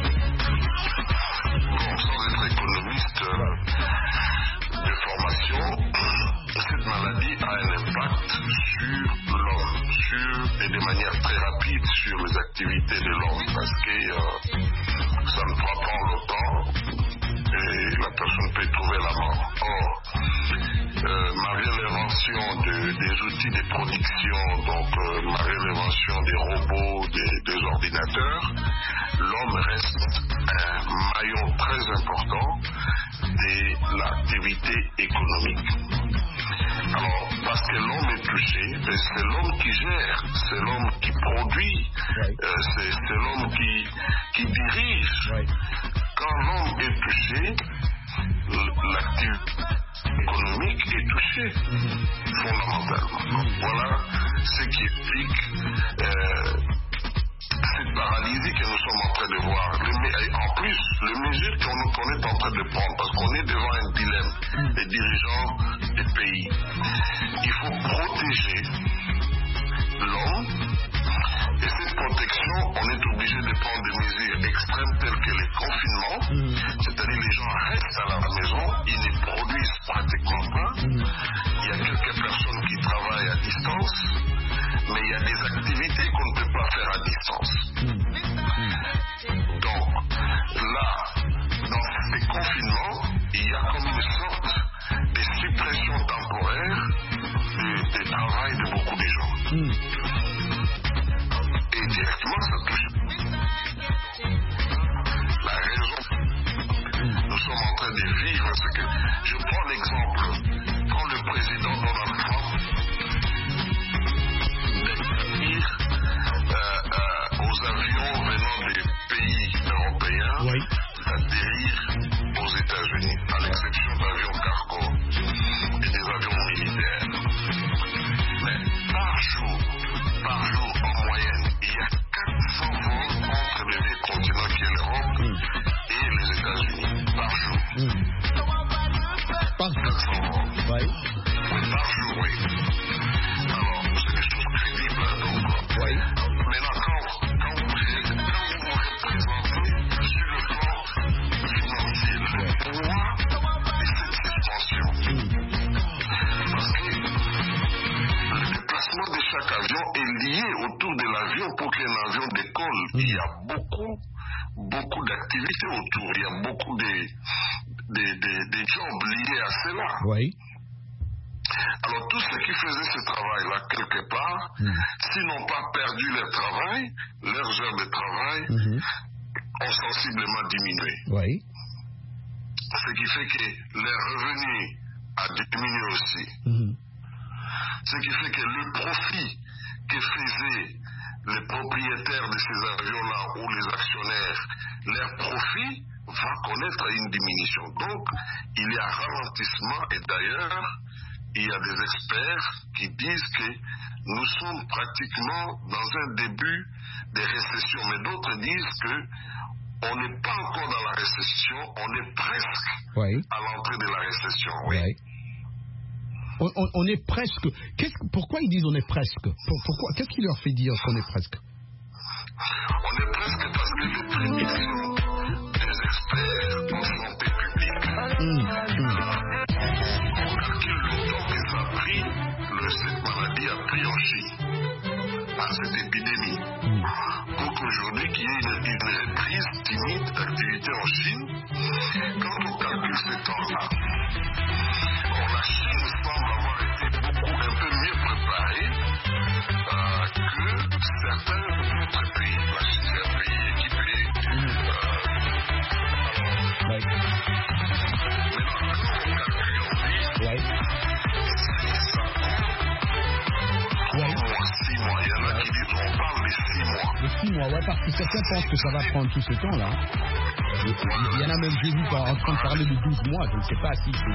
Sans être économiste euh, de formation, cette maladie a un impact sur l'homme, sur, et de manière très rapide sur les activités de l'homme, parce que euh, ça ne prend pas longtemps et la personne peut trouver la mort. Or, Euh, malgré l'invention de, des outils de production, donc euh, malgré l'invention des robots, des, des ordinateurs, l'homme reste un maillon très important de l'activité économique. Alors, parce que l'homme est touché, c'est l'homme qui gère, c'est l'homme qui produit, euh, c'est, c'est l'homme qui, qui dirige. Quand l'homme est touché, l'activité économique est touchée mm-hmm. fondamentalement. Mm-hmm. Voilà ce qui explique euh, cette paralysie que nous sommes en train de voir. Les, en plus, les mesures qu'on, qu'on est en train de prendre, parce qu'on est devant un dilemme, mm-hmm. les dirigeants des pays. Il faut protéger l'homme. Et cette protection, on est obligé de prendre des mesures extrêmes telles que les confinements, mmh. c'est-à-dire les gens restent à la maison, ils ne produisent pratiquement pas. Mmh. Il y a quelques personnes qui travaillent à distance, mais il y a des activités qu'on ne peut pas faire à distance. Mmh. Mmh. Donc, là, dans ces confinements, il y a comme une sorte de suppression temporaire du travail de beaucoup de gens. Mmh. Et directement, ça touche. La raison, nous sommes en train de vivre ce que. Je prends l'exemple, quand le président Donald Trump dire euh, euh, aux avions venant des pays européens oui. d'atterrir aux États-Unis, à l'exception d'avions cargo et des avions militaires. Mais par jour, par jour en moyenne, il y a quatre cents vols entre le vieux continent qui est l'Europe mmh. et les États-Unis par jour. Mmh. Par quatre cents vols. Oui. Oui, par jour, oui. Alors, c'est des choses crédibles, donc. Oui. Maintenant, quand, quand, vous, quand vous vous représentez sur le plan financier, le poids de cette suspension, mmh. chaque avion est lié autour de l'avion pour qu'un avion décolle. Mm. Il y a beaucoup, beaucoup d'activités autour. Il y a beaucoup de, de, de, de jobs liés à cela. Oui. Alors, tous ceux qui faisaient ce travail-là, quelque part, mm. s'ils n'ont pas perdu leur travail, leurs heures de travail mm-hmm. ont sensiblement diminué. Oui. Ce qui fait que les revenus a diminué aussi. Mm-hmm. Ce qui fait que le profit que faisaient les propriétaires de ces avions-là ou les actionnaires, leur profit va connaître une diminution. Donc, il y a ralentissement et d'ailleurs, il y a des experts qui disent que nous sommes pratiquement dans un début de récession, mais d'autres disent que on n'est pas encore dans la récession, on est presque oui. à l'entrée de la récession. Oui. Oui. On, on, on est presque. Qu'est-ce, pourquoi ils disent on est presque Pour, pourquoi, qu'est-ce qui leur fait dire qu'on est presque? On est presque parce que les prédictions des experts en santé publique, mmh, mmh. on calcule le temps que ça a pris, le, cette maladie a pris en Chine, à cette épidémie. Mmh. Pour qu'aujourd'hui, qu'il y ait une, une reprise timide d'activité en Chine, quand on calcule ce temps-là, la Chine semble avoir été beaucoup un peu mieux préparée euh, que certains autres pays. La Chine est un pays équipé. Euh, ouais. Maintenant, quand on calcule en vie, ouais. ça prend ouais. trois mois, six mois. Il y en a ouais. qui disent on parle de six mois. De six mois, ouais, parce que certains pensent que ça va prendre tout ce temps-là. Il y en a même, j'ai vu, en train de parler de douze mois. Je ne sais pas si c'est...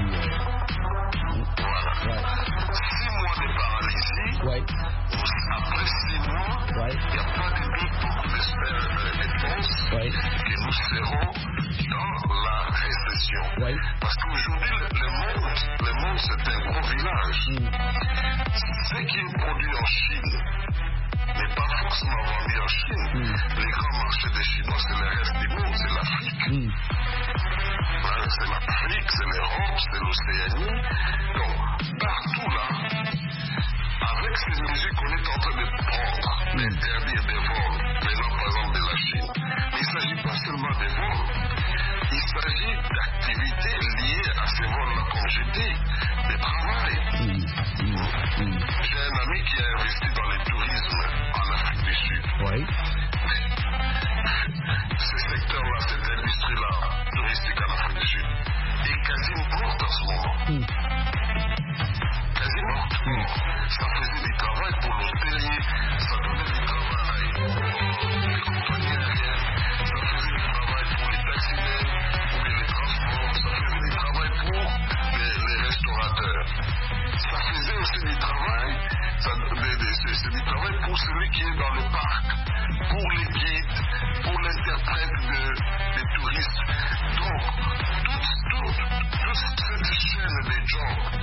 Voilà. Ouais. Six mois de paralysie. Ouais. Après six mois, il ouais. n'y a pas de doute, beaucoup d'experts pensent ouais. que nous serons dans la récession. Ouais. Parce qu'aujourd'hui, le, le monde, le monde c'est un gros village. Mm. Ce qui est produit en Chine n'est pas forcément vendu en Chine. Mm. Les grands marchés des Chinois, c'est le reste du monde, c'est l'Afrique. Mm. Ouais, c'est l'Afrique, c'est l'Europe, c'est l'Océanie. Donc, partout là, avec ces mesures qu'on est en train de prendre, d'interdire des vols, maintenant par exemple de la Chine, mais il ne s'agit pas seulement des vols, il s'agit d'activités liées à ces vols-là, comme j'ai dit, de travail. Mm. Mm. J'ai un ami qui a investi dans le tourisme en Afrique du Sud. Oui. Ce secteur-là, cette industrie-là, touristique en Afrique du Sud, est quasi morte en ce moment. Mm. Quasi morte. Mm. Ça faisait du travail pour l'hôtelier, ça donnait du travail pour les compagnies aériennes, ça faisait du travail pour les taxinaires, pour les transports, ça faisait du travail pour les, les restaurateurs. Ça faisait aussi du travail, ça, c'est, c'est du travail pour celui qui est dans le parc, pour les guides, pour l'interprète de, des touristes. Donc, toute, toute, toute cette chaîne de jobs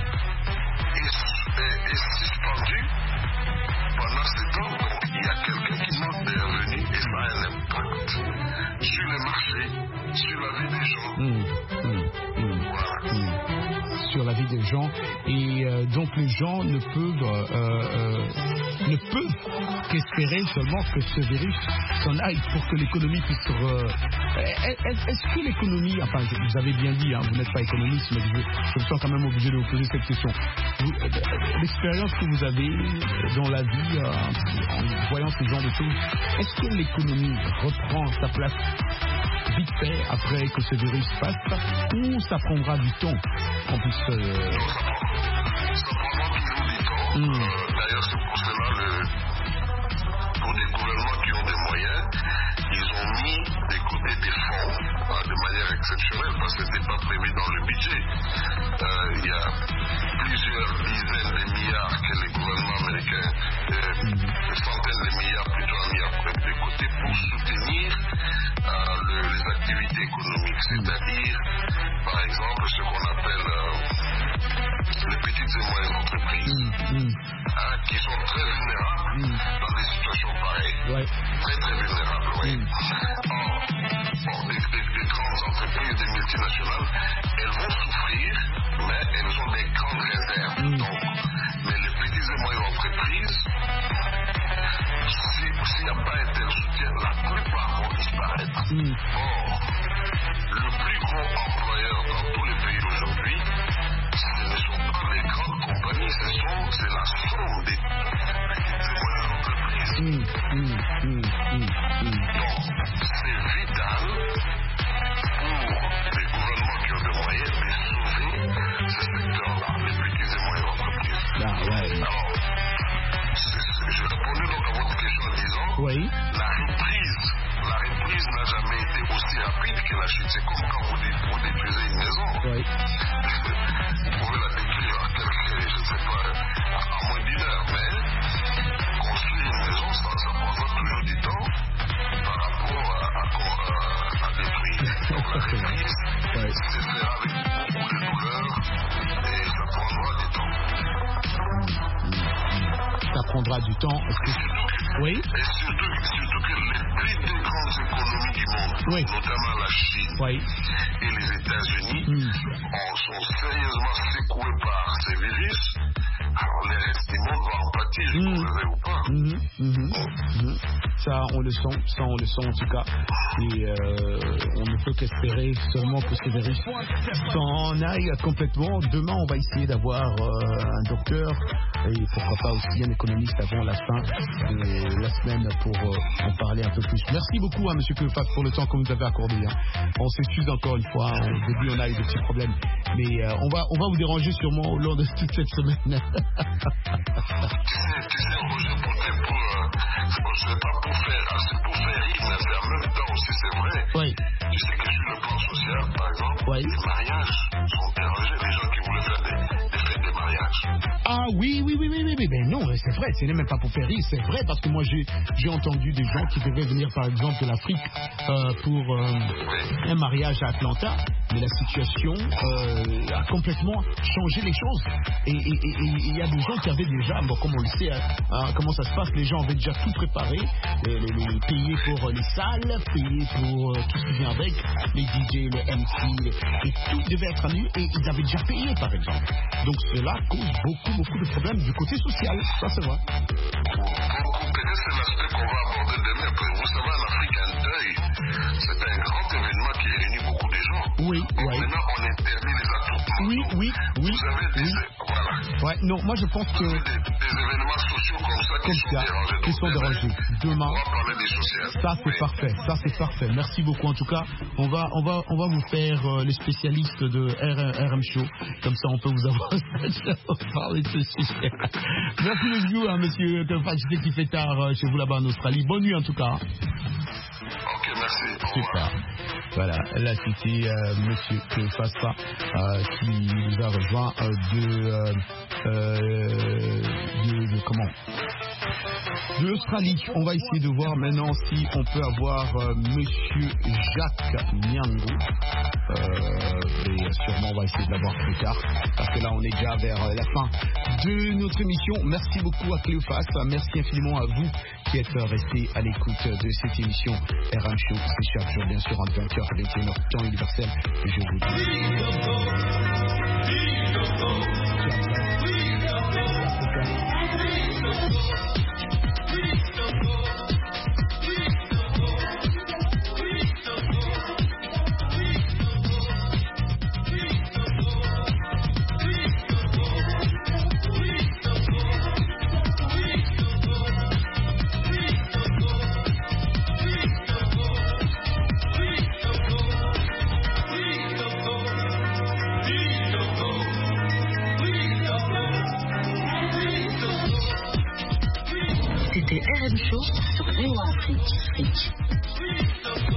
est, est, est suspendue pendant ce temps. Donc, il y a quelqu'un qui manque de revenus et ça a un impact sur le marché, sur la vie des gens. Mmh, mmh, mmh, voilà. Mmh. Sur la vie des gens. Et euh, donc, les gens ne peuvent, euh, euh, ne peuvent qu'espérer seulement que ce virus s'en aille pour que l'économie puisse... Euh, est-ce, est-ce que l'économie... Enfin, vous avez bien dit, hein, vous n'êtes pas économiste, mais je, je me sens quand même obligé de vous poser cette question. Vous, l'expérience que vous avez dans la vie, euh, en voyant ce genre de choses, est-ce que l'économie reprend sa place vite fait après que ce virus passe, ou ça prendra du temps qu'on puisse... Euh... Ça prendra toujours du temps. Mmh. Euh, d'ailleurs, c'est pour cela, le, pour des gouvernements qui ont des moyens, ils ont mis de côté des fonds euh, de manière exceptionnelle, parce que ce n'était pas prévu dans le budget. Euh, il y a plusieurs dizaines de milliards que les gouvernements américains, euh, mmh. des centaines de milliards plutôt, ont mis de côté pour soutenir euh, le, les activités économiques, c'est-à-dire, par exemple, ce qu'on appelle euh, les petites et moyennes entreprises, mmh, mmh. Hein, qui sont très vulnérables mmh. dans des situations pareilles. Ouais. Très, très vulnérables, oui. Mmh. Or, bon, les, les, les grandes entreprises, les multinationales, elles vont souffrir, mais elles ont des grandes réserves. Mmh. Donc, mais les petites et moyennes entreprises vite que la chute. C'est comme quand vous, dé, vous détruisez une maison. Oui. Vous pouvez la détruire à quelques, je ne sais pas, à, à moins d'une heure. Mais construire une maison, ça, ça prendra toujours du temps par rapport à, à, à, à détruire. Donc la réplique, ouais. c'est faire avec beaucoup de douleur et ça prendra du temps. Ça prendra du temps. Et surtout que, oui. et surtout, surtout que les plus des grandes économies du monde, oui. notamment la Chine oui. et les États-Unis, mm. en sont sérieusement secoués par ces virus. Alors les restes du monde vont en pâtir, mm. vous le savez ou pas. Mm-hmm, mm-hmm, mm-hmm. Ça, on le sent, ça, on le sent en tout cas. Et euh, on ne peut qu'espérer seulement que ces virus s'en aillent complètement. Demain, on va essayer d'avoir euh, un docteur et pourquoi pas aussi un économiste avant la fin de la semaine pour euh, en parler un peu plus. Merci beaucoup à M. Cleophas pour le temps que vous nous avez accordé. Hein. On s'excuse encore une fois. Au début, on a eu des petits problèmes. Mais euh, on, va, on va vous déranger sûrement au long de toute cette semaine. Tu sais, tu sais, Roger, pour, pour, euh, je sais pas pour faire, c'est pour faire rire, mais en même temps aussi, c'est vrai. Oui. Tu sais que sur le plan social, par exemple, oui. les mariages sont dérangés, les gens qui voulaient faire des, des fêtes de mariage. Ah oui, oui, oui, oui, oui, oui, mais non, c'est vrai, ce n'est même pas pour faire rire, c'est vrai, parce que moi j'ai, j'ai entendu des gens qui devaient venir par exemple de l'Afrique euh, pour euh, un mariage à Atlanta, mais la situation euh, a complètement changé les choses. Et il y a des gens qui avaient déjà, bon, comme on le sait, hein, comment ça se passe, les gens avaient déjà tout préparé, les, les, les, payé pour les salles, payé pour euh, tout ce qui vient avec, les D J, les M C, les, et tout devait être annulé, et ils avaient déjà payé par exemple. Donc cela cause beaucoup, beaucoup de problèmes du côté social, ça c'est vrai. Peut-être c'est l'aspect qu'on va aborder demain. Vous savez, en Afrique, un deuil, c'est un grand événement qui réunit beaucoup de gens. Oui, oui. Maintenant, on interdit les attroupements. Oui, oui, oui. Vous avez des... Oui. Voilà. Ouais, non, moi je pense que... Des, des événements sociaux comme ça qui comme sont ça, dérangés. Qui sont dérangés. Demain, on va parler des sociales. Ça c'est oui. parfait, ça c'est parfait. Merci beaucoup en tout cas. On va, on va, on va vous faire euh, les spécialistes de R M Show. Comme ça on peut vous avoir parler de ce sujet. Merci les vieux, hein, monsieur Cleophas. Je sais qu'il fait tard euh, chez vous là-bas en Australie. Bonne nuit en tout cas. Ok, merci. Super. Voilà, là c'était euh, monsieur Cleophas euh, qui nous a rejoint euh, de, euh, euh, de, de comment de l'Australie. On va essayer de voir maintenant si on peut avoir euh, monsieur Jacques Nyango. Euh, et sûrement on va essayer de l'avoir plus tard parce que là on est déjà vers la fin de notre émission. Merci beaucoup à Cleophas, merci infiniment à vous qui êtes restés à l'écoute de cette émission R M Show. C'est chaque jour bien sûr en vingt heures vingt et une heures temps universel. Et je vous dis C'était R M Show sur V O Afrique.